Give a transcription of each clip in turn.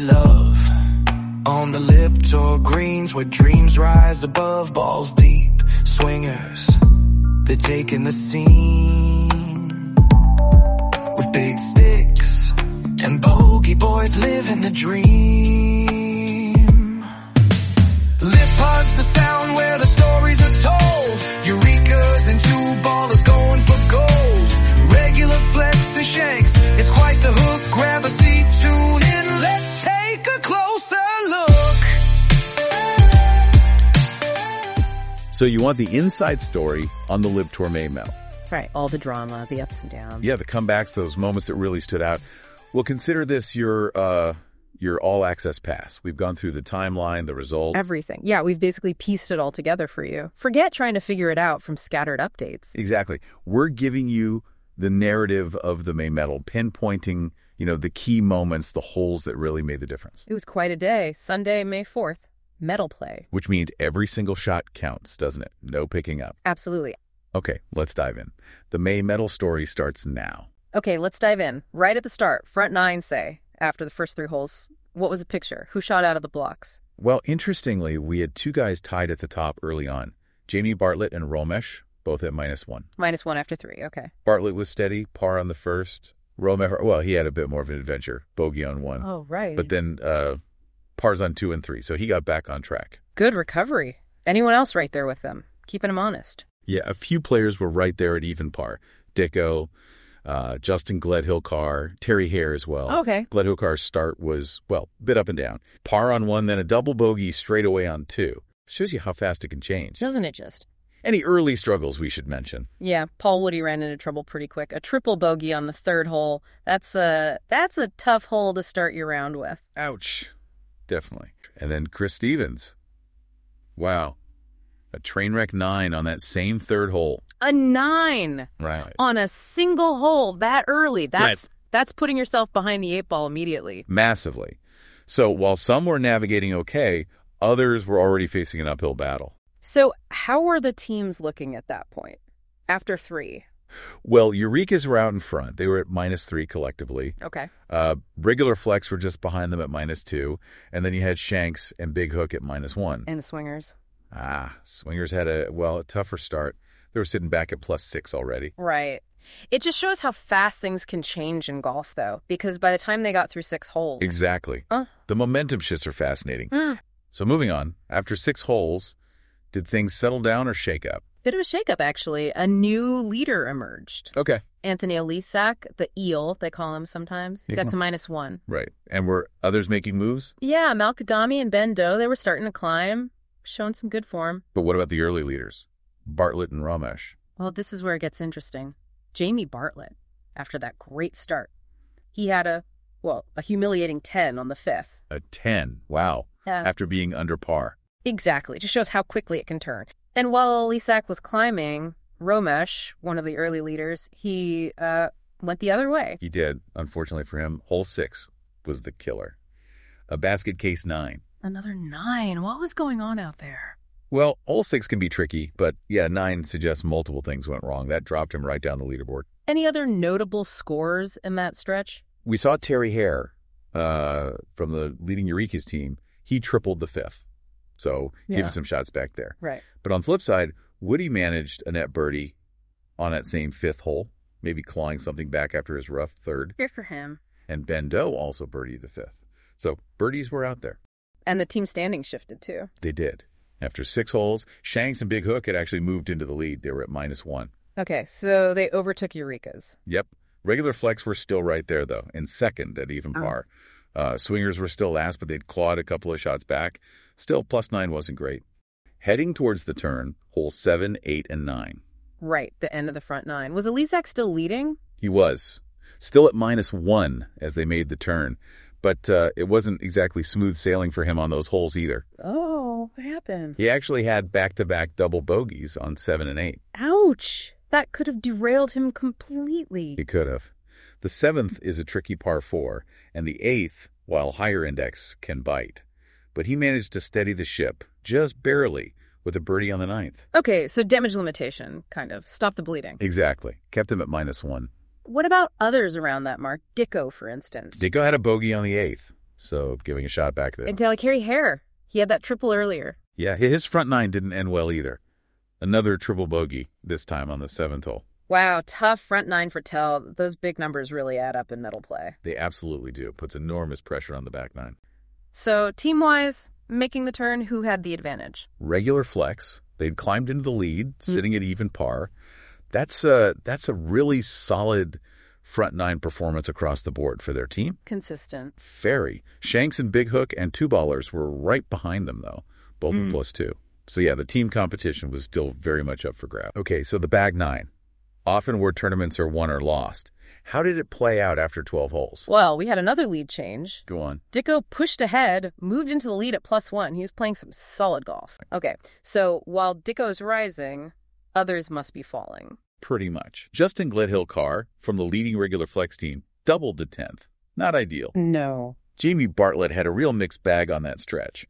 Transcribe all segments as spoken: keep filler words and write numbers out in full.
love on the Liptor greens where dreams rise above, balls deep. Swingers, they're taking the scene with big sticks, and bogey boys living the dream. Lip pod's the sound where the stories are told. Eureka's and two ballers going for gold. Regular flex and shanks, it's quite the hook. Grab a seat, tune in, let's take a closer look. So you want the inside story on the Liptor Maymedal. Right, all the drama, the ups and downs. Yeah, the comebacks, those moments that really stood out. Well, consider this your uh, your all-access pass. We've gone through the timeline, the result. Everything. Yeah, we've basically pieced it all together for you. Forget trying to figure it out from scattered updates. Exactly. We're giving you the narrative of the Maymedal, pinpointing, you know, the key moments, the holes that really made the difference. It was quite a day. Sunday, May fourth. Medal play. Which means every single shot counts, doesn't it? No picking up. Absolutely. Okay, let's dive in. The Maymedal story starts now. Okay, let's dive in. Right at the start, front nine, say, after the first three holes. What was the picture? Who shot out of the blocks? Well, interestingly, we had two guys tied at the top early on. Jamie Bartlett and Romesh, both at minus one. Minus one after three, okay. Bartlett was steady, par on the first. Romesh, well, he had a bit more of an adventure, bogey on one. Oh, right. But then uh, pars on two and three, so he got back on track. Good recovery. Anyone else right there with them? Keeping him honest. Yeah, a few players were right there at even par. Dicko, uh, Justin Gledhill-Carr, Terry Hare as well. Okay. Gledhill-Carr's start was, well, a bit up and down. Par on one, then a double bogey straight away on two. Shows you how fast it can change. Doesn't it just? Any early struggles we should mention? Yeah, Paul Woody ran into trouble pretty quick. A triple bogey on the third hole. That's a, that's a tough hole to start your round with. Ouch. Definitely. And then Chris Stevens. Wow. A train wreck nine on that same third hole. A nine. Right. On a single hole that early. That's Right. that's putting yourself behind the eight ball immediately. Massively. So while some were navigating okay, others were already facing an uphill battle. So how were the teams looking at that point? After three? Well, Eureka's were out in front. They were at minus three collectively. Okay. Uh, Regular Flex were just behind them at minus two. And then you had Shanks and Big Hook at minus one. And the Swingers? Ah, Swingers had a, well, a tougher start. They were sitting back at plus six already. Right. It just shows how fast things can change in golf, though, because by the time they got through six holes... Exactly. Uh. The momentum shifts are fascinating. Mm. So moving on, after six holes, did things settle down or shake up? Bit of a shakeup, actually. A new leader emerged. Okay. Anthony Elisak, the eel, they call him sometimes, Yeah. got to minus one. Right. And were others making moves? Yeah, Malkadami and Ben Doe, they were starting to climb, showing some good form. But what about the early leaders? Bartlett and Romesh. Well, this is where it gets interesting. Jamie Bartlett, after that great start, he had a, well, a humiliating ten on the fifth. A ten. Wow. Yeah. After being under par. Exactly. Just shows how quickly it can turn. And while Elisak was climbing, Romesh, one of the early leaders, he uh, went the other way. He did. Unfortunately for him, hole six was the killer. A basket case nine. Another nine. What was going on out there? Well, hole six can be tricky, but yeah, nine suggests multiple things went wrong. That dropped him right down the leaderboard. Any other notable scores in that stretch? We saw Terry Hare uh, from the leading Eureka's team. He tripled the fifth. So Yeah. give us some shots back there. Right. But on the flip side, Woody managed a net birdie on that same fifth hole, maybe clawing something back after his rough third. Good for him. And Ben Doe also birdied the fifth. So birdies were out there. And the team standing shifted, too. They did. After six holes, Shanks and Big Hook had actually moved into the lead. They were at minus one. Okay, so they overtook Eureka's. Yep. Regular Flex were still right there, though, in second at even Oh. par. Uh, Swingers were still last, but they'd clawed a couple of shots back. Still, plus nine wasn't great. Heading towards the turn, holes seven, eight, and nine. Right, the end of the front nine. Was Elisak still leading? He was. Still at minus one as they made the turn. But uh, it wasn't exactly smooth sailing for him on those holes either. Oh, what happened? He actually had back-to-back double bogeys on seven and eight. Ouch! That could have derailed him completely. He could have. The seventh is a tricky par four, and the eighth, while higher index, can bite. But he managed to steady the ship, just barely, with a birdie on the ninth. Okay, so damage limitation, kind of. Stop the bleeding. Exactly. Kept him at minus one. What about others around that mark? Dicko, for instance. Dicko had a bogey on the eighth, So giving a shot back there. And Kerry Hare, he had that triple earlier. Yeah, his front nine didn't end well either. Another triple bogey, this time on the seventh hole. Wow, tough front nine for Tell. Those big numbers really add up in medal play. They absolutely do. Puts enormous pressure on the back nine. So, team-wise, making the turn, who had the advantage? Regular flex. They'd climbed into the lead, sitting at even par. That's a, that's a really solid front nine performance across the board for their team. Consistent. Very. Shanks and Big Hook and two ballers were right behind them, though. Both mm. plus two. So, yeah, the team competition was still very much up for grabs. Okay, so the bag nine. Often where tournaments are won or lost. How did it play out after twelve holes? Well, we had another lead change. Go on. Dicko pushed ahead, moved into the lead at plus one. He was playing some solid golf. Okay, so while Dicko's rising, others must be falling. Pretty much. Justin Gledhill-Carr, from the leading regular flex team, doubled to tenth. Not ideal. No. Jamie Bartlett had a real mixed bag on that stretch.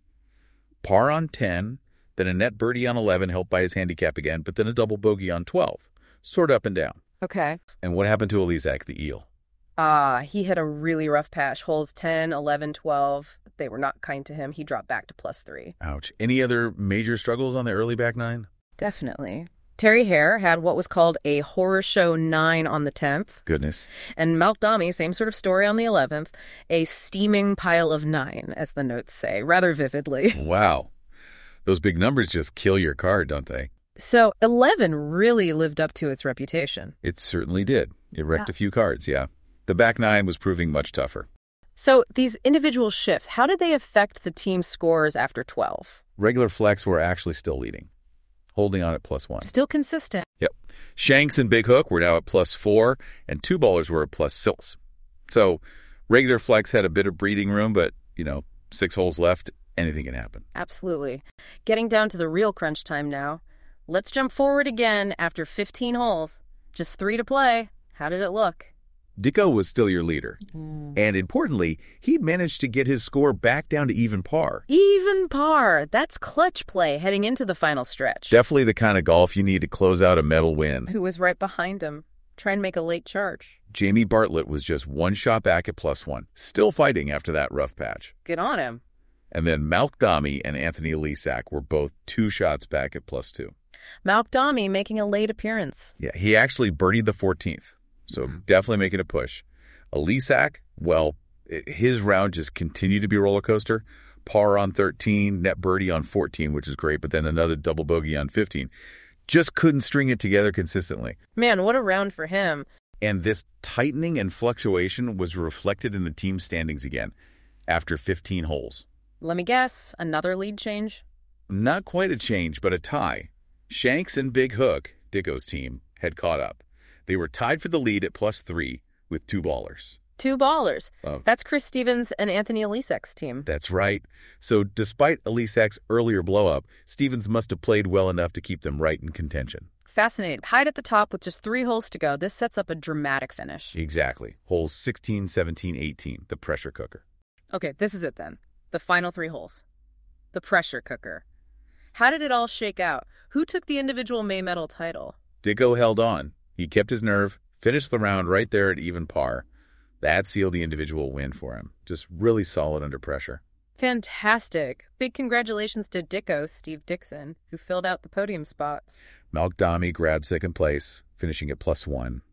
Par on ten, then a net birdie on eleven, helped by his handicap again, but then a double bogey on twelve. Sort up and down. Okay. And what happened to Elisak, the eel? Ah, he hit a really rough patch. Holes ten, eleven, twelve. They were not kind to him. He dropped back to plus three. Ouch. Any other major struggles on the early back nine? Definitely. Terry Hare had what was called a horror show nine on the tenth. Goodness. And Malk Dami, same sort of story on the eleventh. A steaming pile of nine, as the notes say, rather vividly. Wow. Those big numbers just kill your card, don't they? So eleven really lived up to its reputation. It certainly did. It wrecked Yeah. a few cards, yeah. The back nine was proving much tougher. So these individual shifts, how did they affect the team's scores after twelve? Regular flex were actually still leading, holding on at plus one. Still consistent. Yep. Shanks and Big Hook were now at plus four, and two ballers were at plus six. So regular flex had a bit of breathing room, but, you know, six holes left, anything can happen. Absolutely. Getting down to the real crunch time now. Let's jump forward again after fifteen holes. Just three to play. How did it look? Dicko was still your leader. Mm. And importantly, he'd managed to get his score back down to even par. Even par. That's clutch play heading into the final stretch. Definitely the kind of golf you need to close out a medal win. Who was right behind him, trying to make a late charge. Jamie Bartlett was just one shot back at plus one, still fighting after that rough patch. Good on him. And then Malk Dami and Anthony Elisak were both two shots back at plus two. Malk Dami making a late appearance. Yeah, he actually birdied the fourteenth, so mm-hmm. definitely making a push. Elisak, well, his round just continued to be a roller coaster. Par on thirteen, net birdie on fourteen, which is great, but then another double bogey on fifteen. Just couldn't string it together consistently. Man, what a round for him. And this tightening and fluctuation was reflected in the team standings again after fifteen holes. Let me guess, another lead change? Not quite a change, but a tie. Shanks and Big Hook, Dicko's team, had caught up. They were tied for the lead at plus three with two ballers. Two ballers. Oh. That's Chris Stevens and Anthony Elisak's team. That's right. So despite Elisak's earlier blow-up, Stevens must have played well enough to keep them right in contention. Fascinating. Tied at the top with just three holes to go. This sets up a dramatic finish. Exactly. Holes sixteen, seventeen, eighteen, the pressure cooker. Okay, this is it then. The final three holes. The pressure cooker. How did it all shake out? Who took the individual May Medal title? Dicko held on. He kept his nerve, finished the round right there at even par. That sealed the individual win for him. Just really solid under pressure. Fantastic. Big congratulations to Dicko, Steve Dixon, who filled out the podium spots. Malk Dami grabbed second place, finishing at plus one.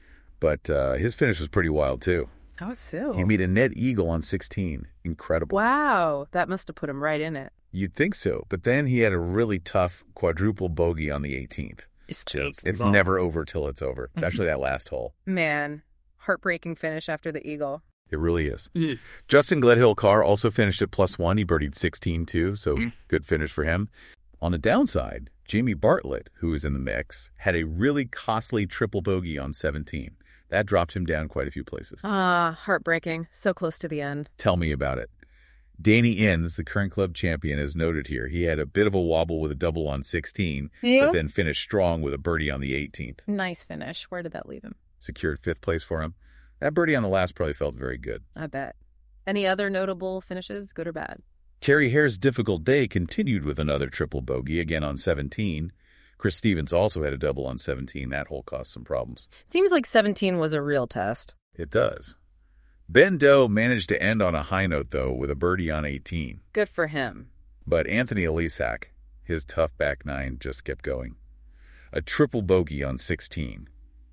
But uh, his finish was pretty wild, too. How so? He made a net eagle on sixteen. Incredible. Wow. That must have put him right in it. You'd think so, but then he had a really tough quadruple bogey on the eighteenth. It's just, it's never over till it's over, especially that last hole. Man, heartbreaking finish after the eagle. It really is. Justin Gledhill-Carr also finished at plus one. He birdied sixteen, too, so mm. good finish for him. On the downside, Jamie Bartlett, who was in the mix, had a really costly triple bogey on seventeen. That dropped him down quite a few places. Ah, heartbreaking. So close to the end. Tell me about it. Danny Inns, the current club champion, is noted here. He had a bit of a wobble with a double on sixteen, yeah. but then finished strong with a birdie on the eighteenth. Nice finish. Where did that leave him? Secured fifth place for him. That birdie on the last probably felt very good. I bet. Any other notable finishes, good or bad? Terry Hare's difficult day continued with another triple bogey, again on seventeen. Chris Stevens also had a double on seventeen. That hole caused some problems. Seems like seventeen was a real test. It does. Ben Doe managed to end on a high note, though, with a birdie on eighteen. Good for him. But Anthony Elisak, his tough back nine, just kept going. A triple bogey on sixteen.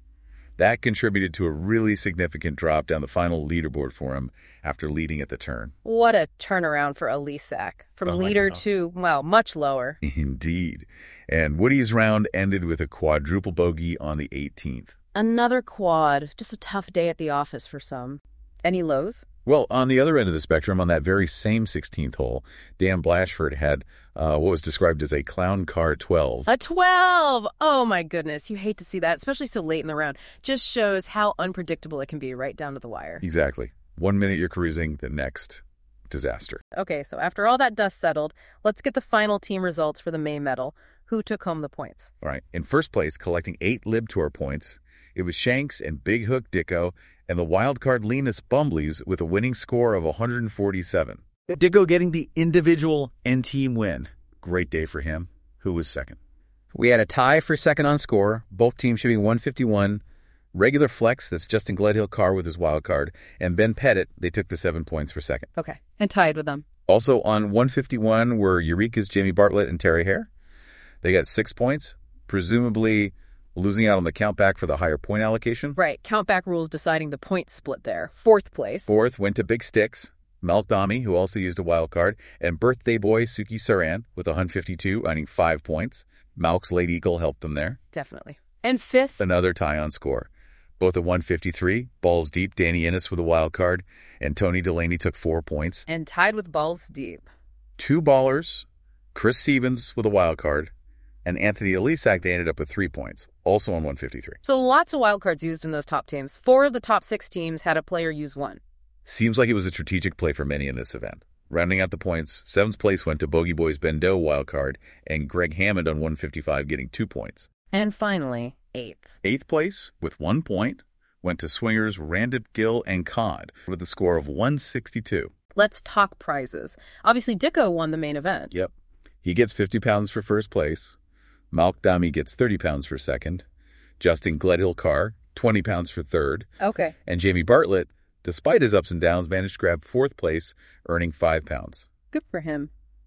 That contributed to a really significant drop down the final leaderboard for him after leading at the turn. What a turnaround for Elisak. From Oh, leader to, well, much lower. Indeed. And Woody's round ended with a quadruple bogey on the eighteenth. Another quad. Just a tough day at the office for some. Any lows? Well, on the other end of the spectrum, on that very same sixteenth hole, Dan Blatchford had uh, what was described as a clown car twelve. A twelve! Oh my goodness, you hate to see that, especially so late in the round. Just shows how unpredictable it can be right down to the wire. Exactly. One minute you're cruising, the next, disaster. Okay, so after all that dust settled, let's get the final team results for the May medal. Who took home the points? All right. In first place, collecting eight Lib Tour points, it was Shanks and Big Hook Dicko and the wildcard Linus Bumbleys with a winning score of one hundred forty-seven. Dicko getting the individual and team win. Great day for him. Who was second? We had a tie for second on score, both teams shooting one fifty-one. Regular flex, that's Justin Gledhill Carr with his wild card, and Ben Pettit, they took the seven points for second. Okay, and tied with them. Also on one fifty-one were Eureka's Jamie Bartlett and Terry Hare. They got six points, presumably losing out on the countback for the higher point allocation. Right, countback rules deciding the point split there. Fourth place. Fourth went to Big Sticks, Malk Dami, who also used a wild card, and birthday boy Suki Saran with one fifty-two, earning five points. Malk's Late Eagle helped them there. Definitely. And fifth. Another tie on score. Both at one fifty-three, balls deep, Danny Innes with a wild card, and Tony Delaney took four points. And tied with balls deep. Two ballers, Chris Stevens with a wild card, and Anthony Elisak, they ended up with three points, also on one fifty-three. So lots of wildcards used in those top teams. Four of the top six teams had a player use one. Seems like it was a strategic play for many in this event. Rounding out the points, seventh place went to Bogey Boys Ben Doe wildcard, and Greg Hammond on one fifty-five getting two points. And finally, eighth. Eighth place, with one point, went to swingers Randit Gill and Cod with a score of one sixty-two. Let's talk prizes. Obviously, Dicko won the main event. Yep. He gets fifty pounds for first place. Malk Dami gets thirty pounds for second. Justin Gledhill Carr, twenty pounds for third. Okay. And Jamie Bartlett, despite his ups and downs, managed to grab fourth place, earning five pounds. Good for him.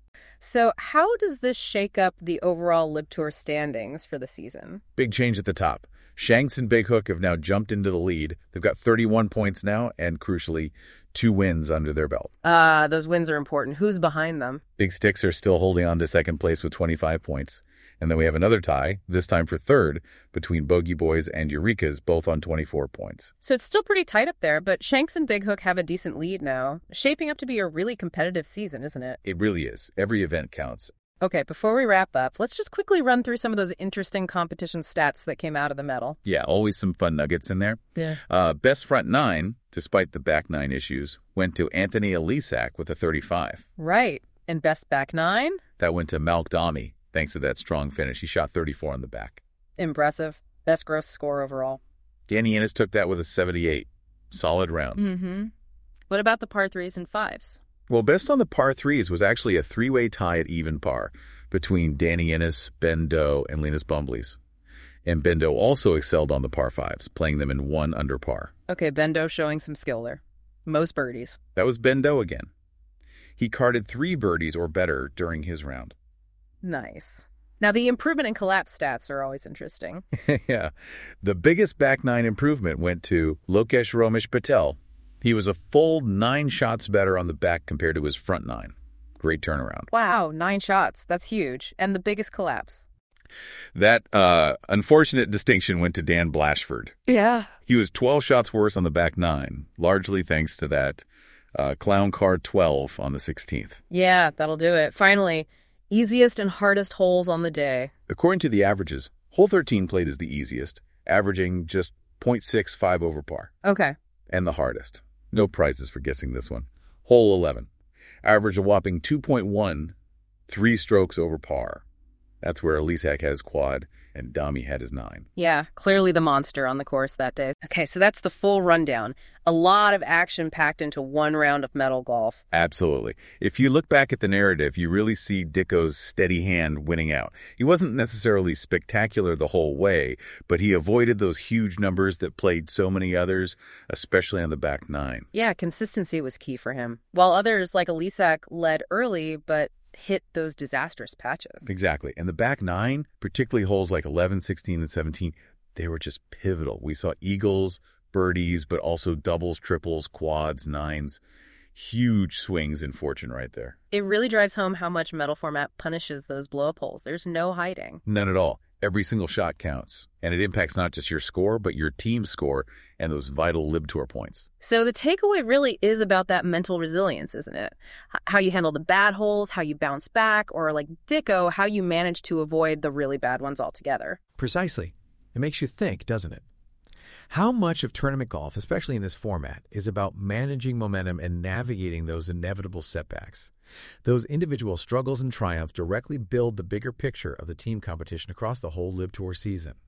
So how does this shake up the overall Lib Tour standings for the season? Big change at the top. Shanks and Big Hook have now jumped into the lead. They've got thirty-one points now, and crucially, two wins under their belt. Ah, uh, those wins are important. Who's behind them? Big Sticks are still holding on to second place with twenty-five points. And then we have another tie, this time for third, between Bogey Boys and Eureka's, both on twenty-four points. So it's still pretty tight up there, but Shanks and Big Hook have a decent lead now. Shaping up to be a really competitive season, isn't it? It really is. Every event counts. Okay, before we wrap up, let's just quickly run through some of those interesting competition stats that came out of the medal. Yeah, always some fun nuggets in there. Yeah. Uh, best front nine, despite the back nine issues, went to Anthony Elisak with a thirty-five. Right. And best back nine? That went to Malk Dami, thanks to that strong finish. He shot thirty-four on the back. Impressive. Best gross score overall. Danny Innes took that with a seventy-eight. Solid round. Mm-hmm. What about the par threes and fives? Well, best on the par threes was actually a three-way tie at even par between Danny Innes, Ben Doe, and Linus Bumbleys. And Ben Doe also excelled on the par fives, playing them in one under par. Okay, Ben Doe showing some skill there. Most birdies. That was Ben Doe again. He carded three birdies or better during his round. Nice. Now, the improvement and collapse stats are always interesting. Yeah. The biggest back nine improvement went to Lokesh Romesh Patel. He was a full nine shots better on the back compared to his front nine. Great turnaround. Wow, nine shots. That's huge. And the biggest collapse. That uh, unfortunate distinction went to Dan Blatchford. Yeah. He was twelve shots worse on the back nine, largely thanks to that uh, clown card twelve on the sixteenth. Yeah, that'll do it. Finally, easiest and hardest holes on the day. According to the averages, hole thirteen played as the easiest, averaging just point six five over par. Okay. And the hardest. No prizes for guessing this one. Hole eleven. Averaged a whopping two point one, three strokes over par. That's where Elisak had his quad and Dami had his nine. Yeah, clearly the monster on the course that day. Okay, so that's the full rundown. A lot of action packed into one round of medal golf. Absolutely. If you look back at the narrative, you really see Dicko's steady hand winning out. He wasn't necessarily spectacular the whole way, but he avoided those huge numbers that plagued so many others, especially on the back nine. Yeah, consistency was key for him. While others like Elisak led early, but hit those disastrous patches. Exactly. And the back nine, particularly holes like eleven, sixteen, and seventeen, they were just pivotal. We saw eagles, birdies, but also doubles, triples, quads, nines. Huge swings in fortune right there. It really drives home how much medal format punishes those blow-up holes. There's no hiding. None at all. Every single shot counts. And it impacts not just your score, but your team's score and those vital Lib Tour points. So the takeaway really is about that mental resilience, isn't it? H- how you handle the bad holes, how you bounce back, or like Dicko, how you manage to avoid the really bad ones altogether. Precisely. It makes you think, doesn't it? How much of tournament golf, especially in this format, is about managing momentum and navigating those inevitable setbacks? Those individual struggles and triumphs directly build the bigger picture of the team competition across the whole Lib Tour season.